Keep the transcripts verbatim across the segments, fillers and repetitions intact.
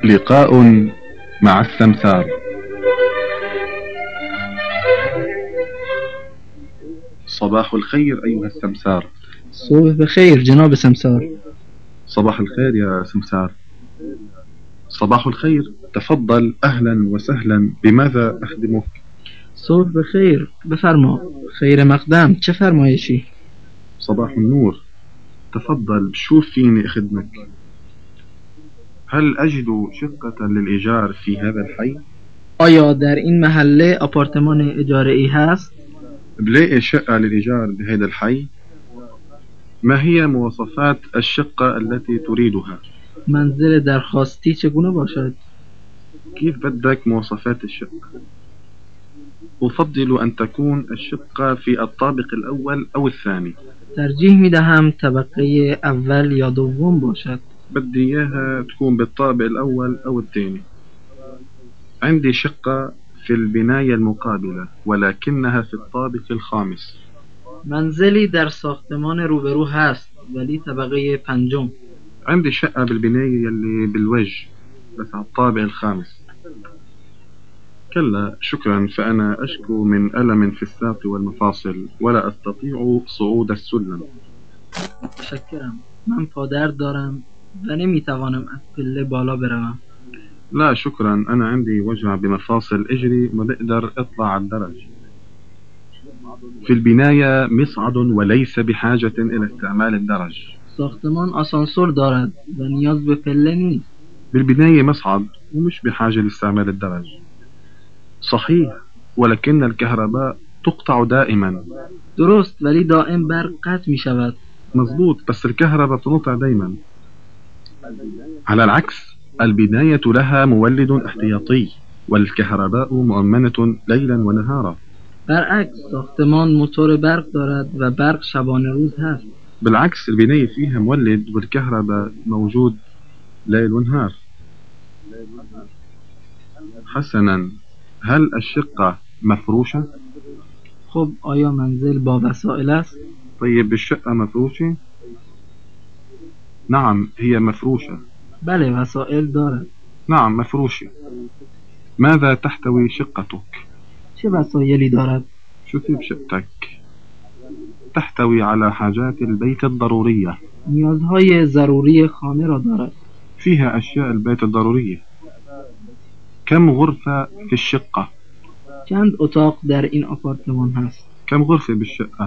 لقاء مع السمسار. صباح الخير أيها السمسار. صبح بخير جناب سمسار. صباح الخير يا سمسار. صباح الخير، تفضل، أهلا وسهلا، بماذا أخدمك؟ صبح بخير، بفرما. خیر مقدم، چه فرمایشی؟ صباح النور، تفضل، شوف فيني أخدمك. هل أجد شقة للإيجار في هذا الحي؟ آیا در این محله آپارتمان اجاره ای هست؟ بلاقي شقة للإيجار بهذا الحي؟ ما هي مواصفات الشقة التي تريدها؟ منزل درخواستی چگونه باشد؟ كيف بدك مواصفات الشقة؟ أفضل أن تكون الشقة في الطابق الأول أو الثاني. ترجیح می دهم طبقه اول یا دوم باشد. بدي إياها تكون بالطابق الأول أو الثاني. عندي شقة في البناية المقابلة ولكنها في الطابق الخامس. منزلی در ساختمان روبرو هست ولی طبقه پنجم. عندي شقة بالبناية اللي بالوجه بس على الطابق الخامس. كلا شكرا، فأنا أشكو من ألم في الساق والمفاصل ولا أستطيع صعود السلم. متشکرم. من پادرد دارم و نمیتوانم از پله بالا بروم. لا شكرا، أنا عندي وجع بمفاصل إجري ما بقدر أطلع على الدرج. في البناية مصعد وليس بحاجة إلى استعمال الدرج. ساختمان آسانسور دارد و نیاز به پله نیست. بالبناية مصعد ومش بحاجة لاستعمال الدرج. صحيح، ولكن الكهرباء تقطع دائما. درست، ولی دائم برق قطع می شود. مظبوط، بس الكهرباء تنقطع دائما. على العكس، البناية لها مولد احتياطي والكهرباء مؤمنة ليلا ونهارا. برعکس، ساختمان موتور برق دارد و برق شبانه روز هست. بالعكس، البناية فيها مولد والكهرباء موجود ليل ونهار. حسنا، هل الشقة مفروشة؟ خب آیا منزل با وسائل است؟ طيب الشقة مفروشة؟ نعم هي مفروشة. بله، وسائل دارد. نعم مفروشة. ماذا تحتوي شقتك؟ چه وسایلی دارد؟ شو في بشقتك؟ تحتوي على حاجات البيت الضرورية. نیازهای ضروری خانه را دارد. فيها أشياء البيت الضرورية. كم غرفة في الشقة؟ چند اتاق در این آپارتمان هست؟ كم غرفة بالشقة؟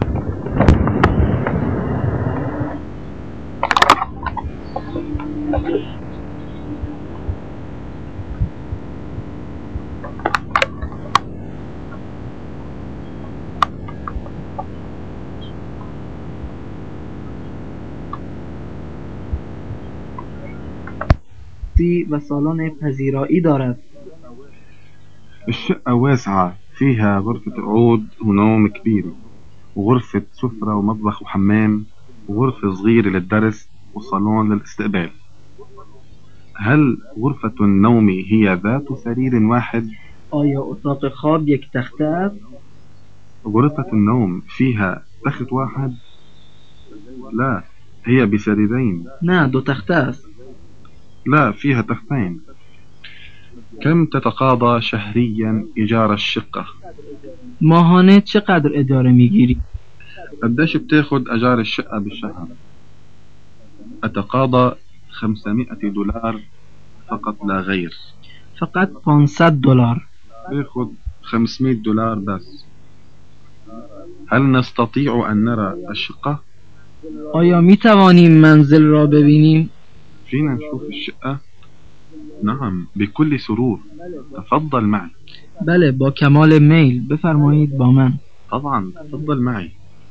و سالن پذیرایی دارد. الشقة واسعة، فيها غرفة عود ونوم كبيرة، وغرفة سفرة ومطبخ وحمام، وغرفة صغيرة للدرس، وصالون للاستقبال. هل غرفة النوم هي ذات سرير واحد؟ آیا اتاق خواب یک تخته است؟ غرفة النوم فيها تخت واحد؟ لا، هي بسريرين. نه، دو تخته است. لا، فيها تختين. كم تتقاضى شهريا إيجار الشقة؟ ماهانه چقدر اجاره میگیری؟ قديش بتاخد أجار الشقة بالشهر؟ أتقاضى خمسمائة دولار فقط لا غير. فقط پانصد دلار. باخد خمسمائة دولار بس. هل نستطيع أن نرى الشقة؟ آیا می توانیم منزل را ببینیم؟ فينا نشوف الشقة؟ نعم بكل سرور، تفضل معي. بله، با کمال میل، بفرمایید با من. طبعا تفضل معي.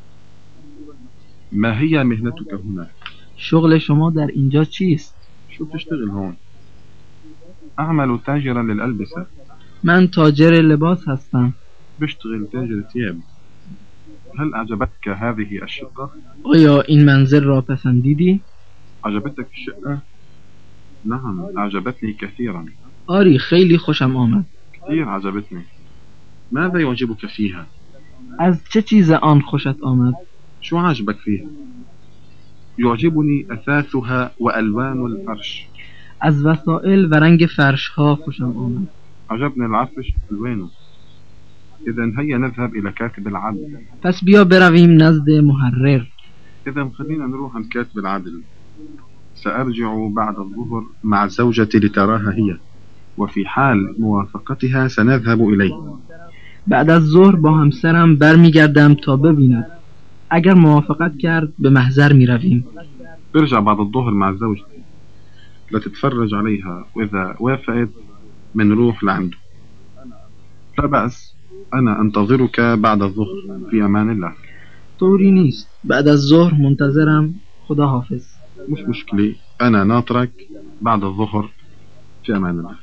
ما هي مهنتك هنا؟ شغل شما در اینجا چیست؟ شو بتشتغل هون؟ أعمل تاجرا للألبسة. من تاجر لباس هستم. بشتغل تاجر ثياب. هل أعجبتك هذه الشقة؟ آیا این منزل را پسندیدی؟ عجبتك الشقة؟ نعم أعجبتني كثيرا. آری، خیلی خوشم آمد. كثير عجبتني. ماذا يعجبك فيها؟ از چه چیز آن خوشت آمد؟ شو عجبك فيها؟ يعجبني أثاثها وألوان الفرش. از وسایل و رنگ فرشها خوشم آمد. عجبني العفش ألوانه. إذا هيا نذهب إلى كاتب العدل. پس بیا برویم نزد محرر. إذا خلينا نروح عند كاتب العدل. سأرجع بعد الظهر مع زوجتي لتراها هي، وفي حال موافقتها سنذهب إليه. بعد از ظهر با همسرم برمیگردم تا ببیند. اگر موافقت کرد به محضر میرویم. ارجع بعد الظهر مع زوجتي لتتفرج عليها، وإذا وافقت بنروح لعنده. لا بأس، أنا أنتظرك بعد الظهر. في أمان الله. طوری نیست. بعد از ظهر منتظرم. خدا حافظ. مش مشكلة، أنا ناطرك بعد الظهر. في أمان الله.